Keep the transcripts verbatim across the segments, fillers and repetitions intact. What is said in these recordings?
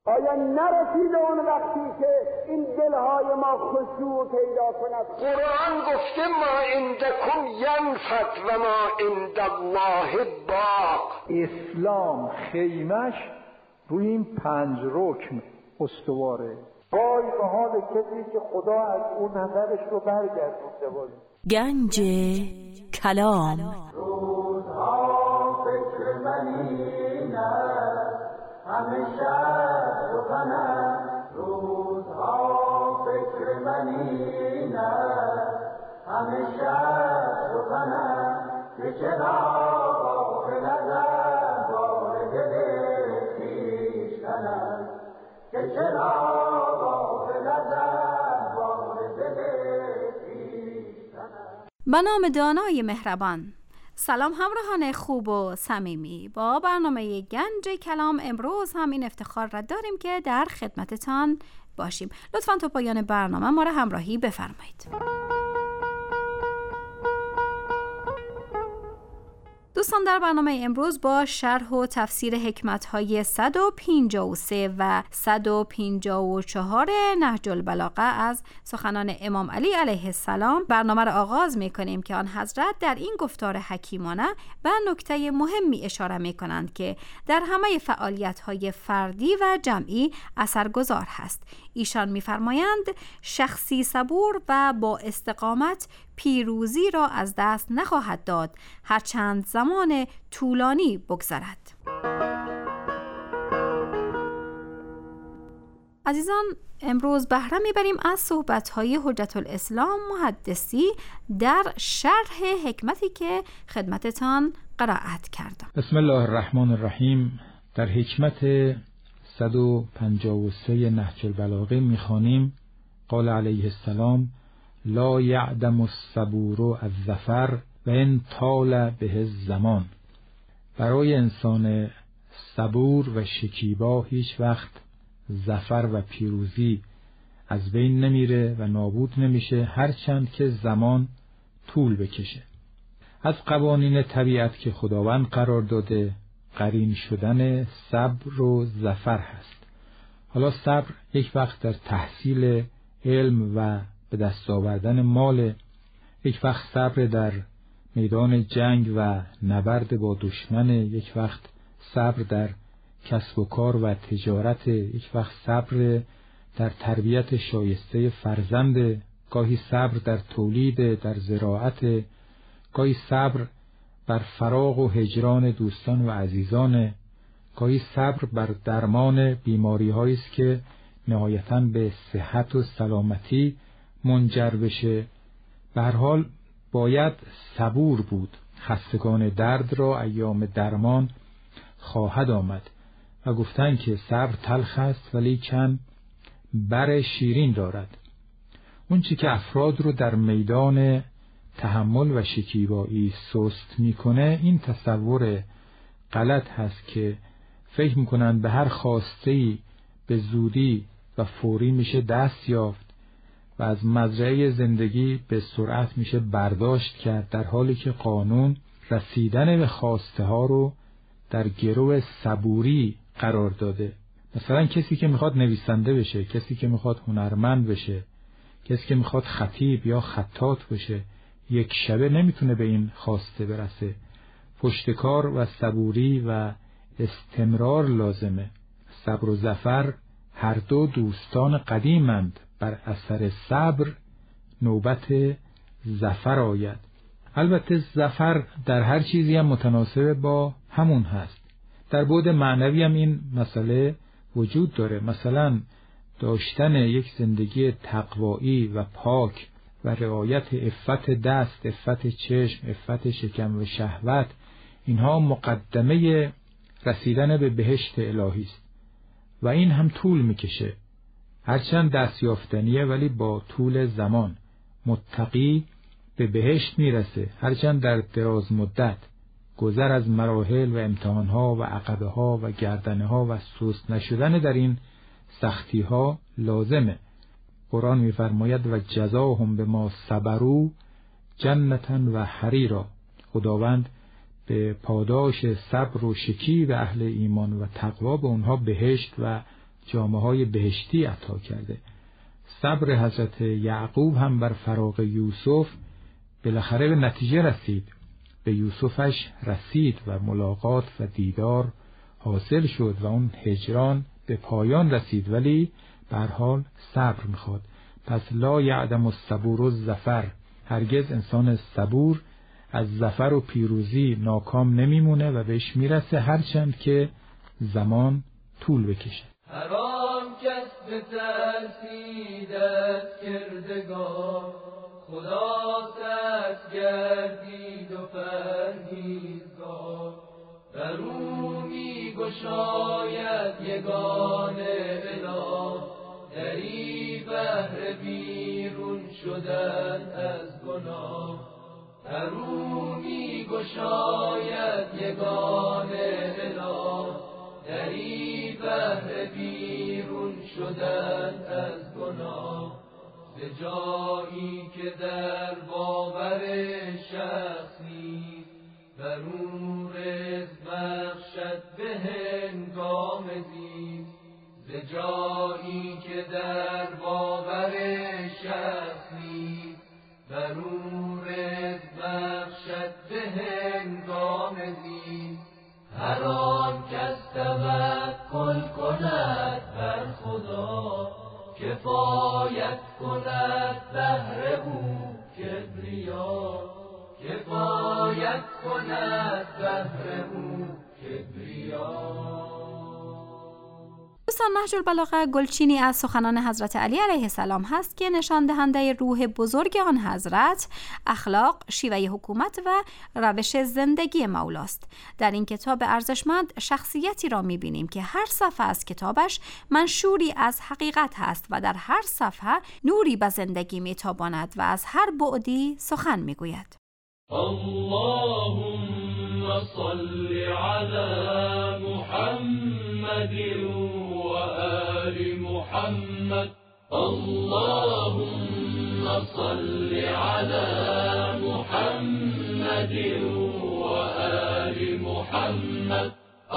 آیا نرسیده اون وقتی که این دلهای ما خشوع پیدا کند؟ قرآن گفته ما عندکم ینفد و ما عند الله باق. اسلام خیمش روی این پنج رکن استواره. وای به حال کسی که خدا از اون نظرش رو برگردونده باشه. گنج کلام. روزها فکر منینه همه شب سخنم، روزها فکر منینه همه شب سخنم، که چرا غافل ازم بار دل خویشتنم، که چرا غافل ازم بار دل خویشتنم. به نام دانای مهربان. سلام همراهان خوب و صمیمی، با برنامه گنج کلام امروز هم این افتخار را داریم که در خدمتتان باشیم. لطفاً تا پایان برنامه ما را همراهی بفرمایید. دوستان، در برنامه امروز با شرح و تفسیر حکمت‌های صد و پنجاه و سه و صد و پنجاه و چهار نهج البلاغه از سخنان امام علی علیه السلام برنامه را آغاز می‌کنیم که آن حضرت در این گفتار حکیمانه به نکته مهمی اشاره می‌کنند که در همه فعالیت‌های فردی و جمعی اثرگذار هست. ایشان می‌فرمایند شخصی صبور و با استقامت پیروزی را از دست نخواهد داد هرچند زمان طولانی بگذرد. عزیزان، امروز بهره میبریم از صحبت‌های حجت الاسلام محدثی در شرح حکمتی که خدمتتان قرائت کردم. بسم الله الرحمن الرحیم. در حکمت صد و پنجاه و سه نهج البلاغه میخوانیم: قال علیه السلام: لا یعدم الصبور الظفر و ان طال به الزمان. برای انسان صبور و شکیبا هیچ وقت ظفر و پیروزی از بین نمیره و نابود نمیشه، هرچند که زمان طول بکشه. از قوانین طبیعت که خداوند قرار داده قرین شدن صبر و ظفر هست. حالا صبر یک وقت در تحصیل علم و به دست آوردن مال، یک وقت صبر در میدان جنگ و نبرد با دشمن، یک وقت صبر در کسب و کار و تجارت، یک وقت صبر در تربیت شایسته فرزند، گاهی صبر در تولید، در زراعت، گاهی صبر بر فراق و هجران دوستان و عزیزان، گاهی صبر بر درمان بیماری هایی است که نهایتاً به صحت و سلامتی منجر بشه. به هر حال باید صبور بود. خستگان درد را ایام درمان خواهد آمد و گفتن که صبر تلخ است ولی کن بر شیرین دارد. اون چی که افراد رو در میدان تحمل و شکیبایی سست میکنه این تصور غلط هست که فکر میکنن به هر خواسته‌ای به زودی و فوری میشه دست یافت و از مزرعه زندگی به سرعت میشه برداشت کرد، در حالی که قانون رسیدن به خواسته ها رو در گرو صبوری قرار داده. مثلا کسی که میخواد نویسنده بشه، کسی که میخواد هنرمند بشه، کسی که میخواد خطیب یا خطاط بشه، یک شبه نمیتونه به این خواسته برسه. پشتکار و صبوری و استمرار لازمه. صبر و ظفر هر دو دوستان قدیمند. بر اثر صبر نوبت ظفر آید. البته ظفر در هر چیزی هم متناسب با همون هست. در بعد معنوی هم این مسئله وجود داره. مثلا داشتن یک زندگی تقوایی و پاک و رعایت عفت دست، عفت چشم، عفت شکم و شهوت، اینها مقدمه رسیدن به بهشت الهی است و این هم طول میکشه. هرچند دست یافتنیه ولی با طول زمان. متقی به بهشت میرسه هرچند در دراز مدت. گذر از مراحل و امتحانها و عقبه‌ها و گردنه‌ها و سست نشدن در این سختی‌ها لازمه. قرآن می‌فرماید و جزاهم بما صبروا جنتا و حریرا. خداوند به پاداش صبر و شکیب اهل ایمان و تقوا به اونها بهشت و جامه‌های بهشتی عطا کرده. صبر حضرت یعقوب هم بر فراق یوسف بالاخره به نتیجه رسید، به یوسفش رسید و ملاقات و دیدار حاصل شد و اون هجران به پایان رسید، ولی به هر حال صبر میخواد. پس لا یعدم الصبور الظفر، هرگز انسان صبور از ظفر و پیروزی ناکام نمیمونه و بهش میرسه، هرچند که زمان طول بکشه. هر آن کس به ترسیدت کردگار، خدا ست گردید و پرهیزگار. بر او می گشاید یگانه اله، دری بهر بیرون شدن از گناه. بر او می گشاید یگانه اله، دری بهر بیرون شدن از گناه. به جایی که در باور شخص نیست، بر او رزق بخشد به هنگام زیست. به جایی که در باور شخص نیست، بر او رزق بخشد به هنگام زیست. هر آن کس توکل کند بر خدا، کفایت کند بهر او کبریا. کفایت کند بهر او کبریا. دوستان، نهج البلاغه گلچینی از سخنان حضرت علی علیه السلام هست که نشان دهنده روح بزرگ آن حضرت، اخلاق، شیوه حکومت و روش زندگی مولاست. در این کتاب ارزشمند شخصیتی را می‌بینیم که هر صفحه از کتابش منشوری از حقیقت هست و در هر صفحه نوری به زندگی می‌تاباند و از هر بعدی سخن می‌گوید. اللهم صل علی محمد و آل محمد. اللهم صل علی محمد و آل محمد.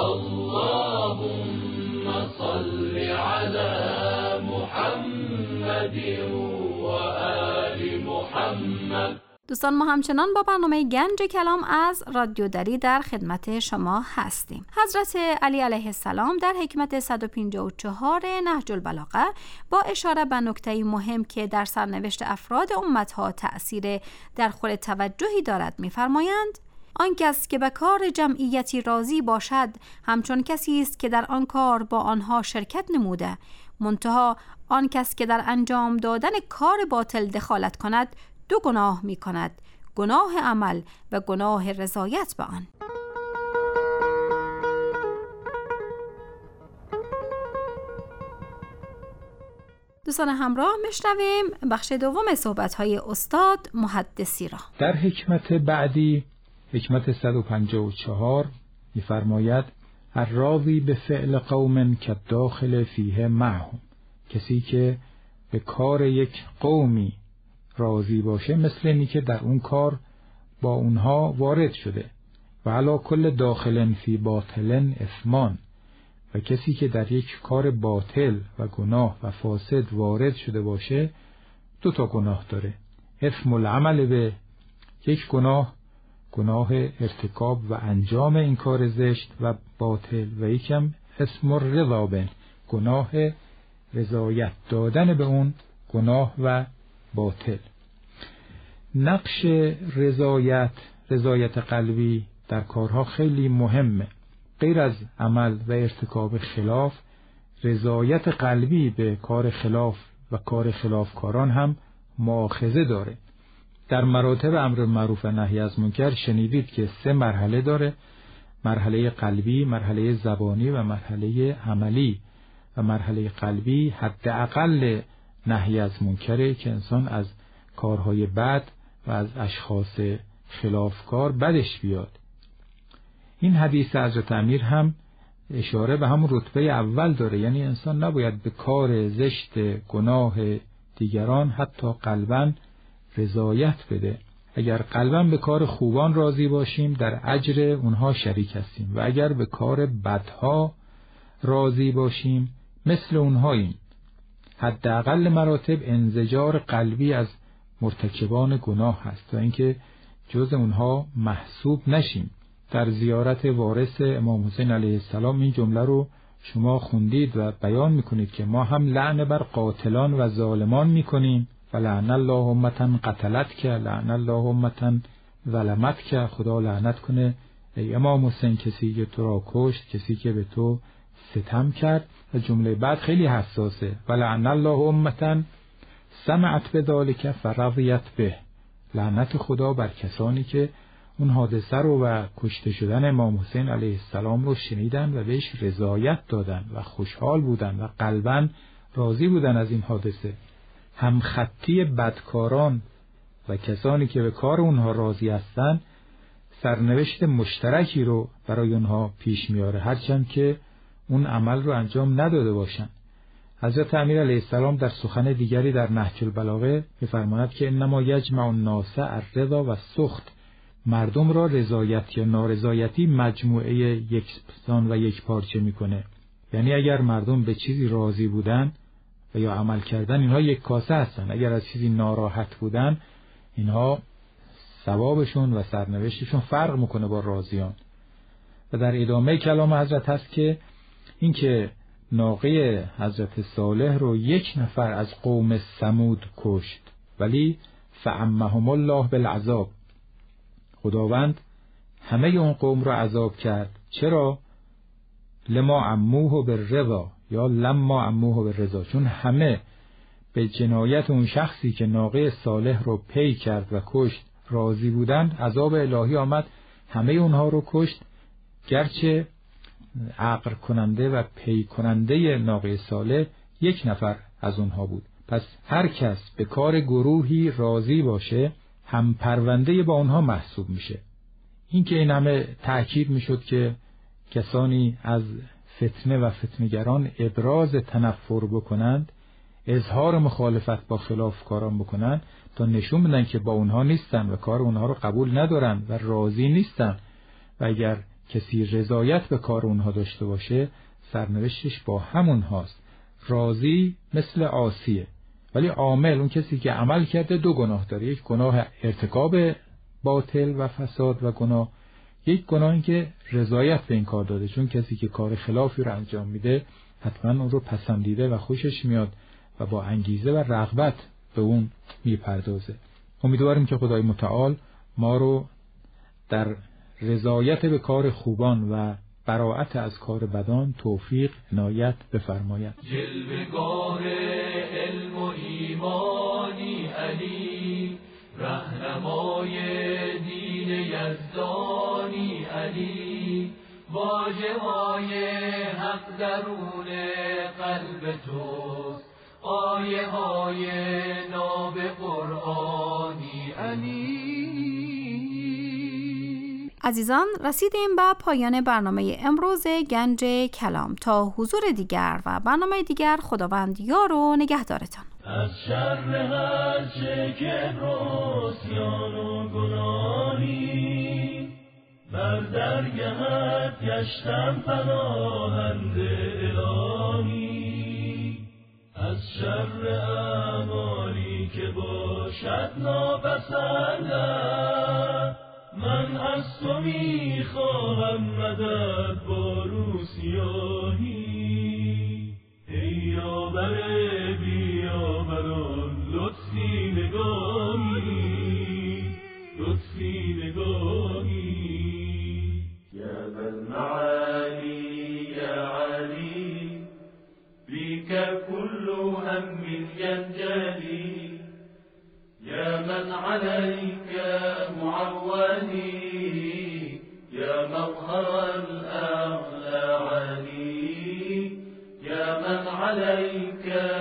اللهم صل علی محمد و آل محمد. دوستان، ما همچنان با برنامه گنج کلام از رادیو دری در خدمت شما هستیم. حضرت علی علیه السلام در حکمت صد و پنجاه و چهار نهج البلاغه با اشاره به نکته مهم که در سرنوشت افراد امتها تأثیر در خور توجهی دارد می‌فرمایند: آن کس که به کار جمعیتی راضی باشد همچون کسی است که در آن کار با آنها شرکت نموده، منتها آن کس که در انجام دادن کار باطل دخالت کند دو گناه می کند، گناه عمل و گناه رضایت به آن. دوستان همراه، میشنویم بخش دوم صحبت‌های استاد محدثی را. در حکمت بعدی، حکمت صد و پنجاه و چهار، می‌فرماید: الراضی به فعل قوم کالداخل فیه معهم، کسی که به کار یک قومی راضی باشه مثل اینی که در اون کار با اونها وارد شده. و علی کل داخل فی باطل اثمان، و کسی که در یک کار باطل و گناه و فاسد وارد شده باشه دو تا گناه داره. اثم العمل به، یک گناه گناه ارتکاب و انجام این کار زشت و باطل، و یکم اثم الرضا به، گناه رضایت دادن به اون گناه و باطل. نقش رضایت رضایت قلبی در کارها خیلی مهمه. غیر از عمل و ارتکاب خلاف، رضایت قلبی به کار خلاف و کار خلافکاران هم مؤاخذه داره. در مراتب امر معروف و نهی از منکر شنیدید که سه مرحله داره: مرحله قلبی، مرحله زبانی و مرحله عملی. و مرحله قلبی حداقل نهی از منکره که انسان از کارهای بد و از اشخاص خلافکار بدش بیاد. این حدیث حضرت امیر هم اشاره به همون رتبه اول داره، یعنی انسان نباید به کار زشت گناه دیگران حتی قلباً رضایت بده. اگر قلباً به کار خوبان راضی باشیم در اجر اونها شریک هستیم، و اگر به کار بدها راضی باشیم مثل اونهاییم. حداقل مراتب انزجار قلبی از مرتکبان گناه هست تا اینکه جز اونها محسوب نشیم. در زیارت وارث امام حسین علیه السلام این جمله رو شما خوندید و بیان میکنید که ما هم لعن بر قاتلان و ظالمان میکنیم و لعن الله امتن قتلت که لعن الله امتن ظلمت که، خدا لعنت کنه ای امام حسین کسی که تو را کشت، کسی که به تو ستم کرد. و جمله بعد خیلی حساسه، و لعن الله امتن سمعت بذلک فرضیت به، لعنت خدا بر کسانی که اون حادثه رو و کشته شدن امام حسین علیه السلام رو شنیدن و بهش رضایت دادن و خوشحال بودن و قلباً راضی بودن از این حادثه. هم خطی بدکاران و کسانی که به کار اونها راضی هستن سرنوشت مشترکی رو برای اونها پیش میاره، هرچند که اون عمل رو انجام نداده باشن. حضرت امیر علیه السلام در سخن دیگری در نهج البلاغه می‌فرماید که انما یجمع الناس الرضا و السخط، مردم را رضایت یا نارضایتی مجموعه یکسان و یک پارچه میکنه. یعنی اگر مردم به چیزی راضی بودن و یا عمل کردن، اینها یک کاسه هستن. اگر از چیزی ناراحت بودن، اینها ثوابشون و سرنوشتشون فرق میکنه با راضیان. و در ادامه کلام حضرت هست که این که ناقه حضرت صالح رو یک نفر از قوم ثمود کشت، ولی فعمهم الله بالعذاب، خداوند همه اون قوم رو عذاب کرد. چرا؟ لما عموه بالرضا یا لما عموه بالرضا، چون همه به جنایت اون شخصی که ناقه صالح رو پی کرد و کشت راضی بودند. عذاب الهی آمد، همه اونها رو کشت، گرچه عقر کننده و پی کننده ناقه صالح یک نفر از اونها بود. پس هر کس به کار گروهی راضی باشه هم پرونده با اونها محسوب میشه. این که این همه تأکید میشد که کسانی از فتنه و فتنگران ابراز تنفر بکنند، اظهار مخالفت با خلافکاران بکنند، تا نشون بدن که با اونها نیستن و کار اونها رو قبول ندارن و راضی نیستن. و اگر کسی رضایت به کار اونها داشته باشه، سرنوشتش با همون هاست. راضی مثل عاصیه، ولی عامل اون کسی که عمل کرده دو گناه داره، یک گناه ارتکاب باطل و فساد و گناه، یک گناهی که رضایت به این کار داده، چون کسی که کار خلافی رو انجام میده حتما اون رو پسندیده و خوشش میاد و با انگیزه و رغبت به اون میپردازه. امیدواریم که خدای متعال ما رو در رضایت به کار خوبان و براءت از کار بدان توفیق عنایت بفرماید. جلوه‌گاه علم و ایمانی علی، رهنمای دین یزدانی علی، واژه‌های حق درون قلب توست، آیه های ناب قرآنی علی. عزیزان، رسیدیم به پایان برنامه امروز گنج کلام. تا حضور دیگر و برنامه دیگر، خداوند یار و نگهدارتان. از شر هر چه که روسیان و گناهی، بر درگهت گشتم پناهنده الهی. از شر اعمالی که باشد ناپسندم، من از تو می خواهم مدد با روسیاهی. ای یاور بیاوران لطفی نگاهی، لطفی نگاهی. یا بالمعالی یا علی، بیک کل هم ینجلی. یا من علیک معولی، یا مظهر الاعلى علی. یا من علیک